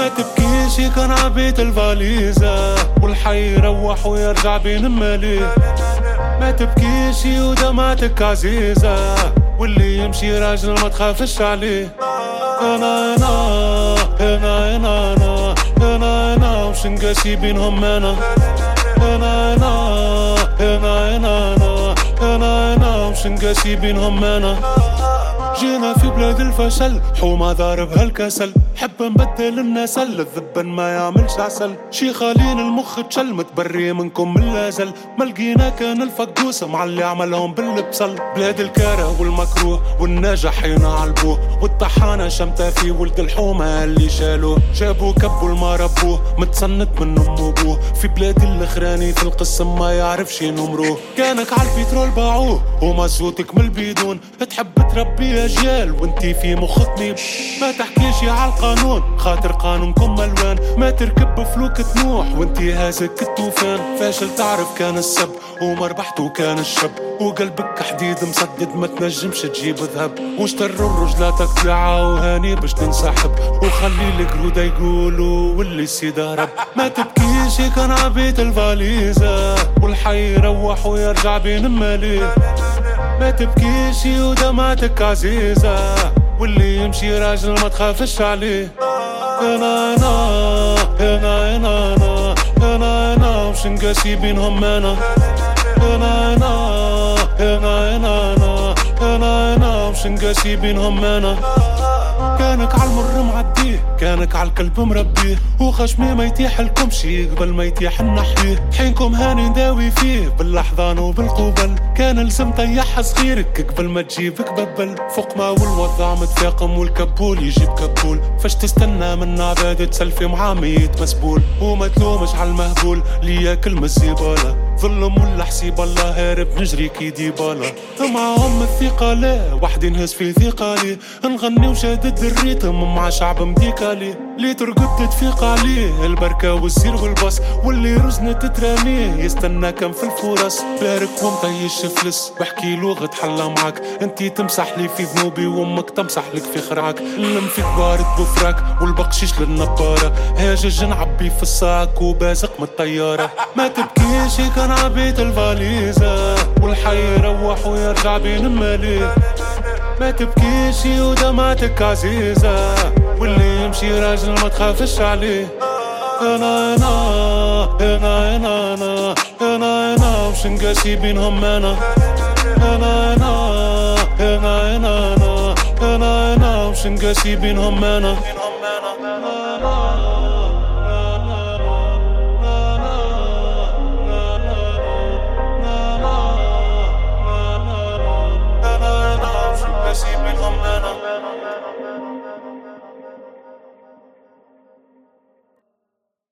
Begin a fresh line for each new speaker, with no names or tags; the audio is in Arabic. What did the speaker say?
ما تبكيش كان عبيت الفاليزة والحي يروح ويرجع بين ماليه. ما تبكيش ودمعتك عزيزة واللي يمشي راجل ما تخافش عليه. انا وش نقاسي بينهم انا وش نقاسي بينهم انا. جينا في بلاد الفشل حومة ضارب هالكسل، حب نبدل النسل الذبن ما يعملش عسل. شي خالين المخ تشل متبري منكم من الازل، ما لقينا كان الفقوس مع اللي عملهم بالبصل. بلاد الكاره والمكروه والناجحين عالبوه والطحانة شمتة في ولد الحومة اللي شالوه. جابوه كبوا الما ربوه متصنت من ام وابوه. في بلاد الاخراني في القسم ما يعرفش نمروه. كانك عالبيترول باعوه وما صوتك من البيدون. تحب تربي اجيال وانتي في مخك نيب. ما تحكيش عالقانون خاطر قانونكم ملوان. ما تركب بفلوك طموح وانتي هازك الطوفان. فاشل تعرف كان السب وما ربحتو كان الشب، وقلبك حديد مسدد ما تنجمش تجيب ذهب. واشتروا الرجلاتك طلعة وهاني باش تنسحب، وخلي القرودة يقولوا واللي سيدا رب. ما تبكيش كان عبيت الفاليزة والحي يروح ويرجع بين ماليه. ما تبكيش ودمعتك عزيزة واللي يمشي راجل ما تخافش عليه. انا وش نقاسي بينهم انا وش نقاسي بينهم انا. كانك عالمر معديه كانك عالكلب مربيه، وخشمي ما يتيح لكم شي قبل ما يتيح النحيه. حينكم هاني نداوي فيه بالاحضان وبالقبل، كان لزم طيحها صغيرك قبل ما تجيبك ببل. فوق ما والوضع متفاقم والكبول يجيب كبول، فاش تستنى من عباد تسلفي مع ميت مسبول. وما تلومش عالمهبول اللي ياكل من الزبالة، ظلم ولا حسيب الله هارب نجري كي ديبالا. معهم الثقة لا وحدي نهز في ثقالي، نغني وشادد الريتم مع شعب مديكالي. اللي ترقد تفيق عليه البركة والزير والباص، واللي رزنة تتراميه يستنى كم في الفرص. بارك ومطيش فلس بحكي لغة حلا معاك، انتي تمسح لي في ذنوبي وامك تمسح لك في خرعك. اللم فيك بارد بفراك والبقشيش للنبارة، هاجج نعبي في الصاك وبازق من الطيارة. ما تبكيش كان عبيت الفاليزة والحي يروح ويرجع بين ماليه. ما تبكيش ودمعتك عزيزة واللي يمشي راجل ما تخافش عليه. انا وش نقاسي بينهم انا وش نقاسي بينهم انا.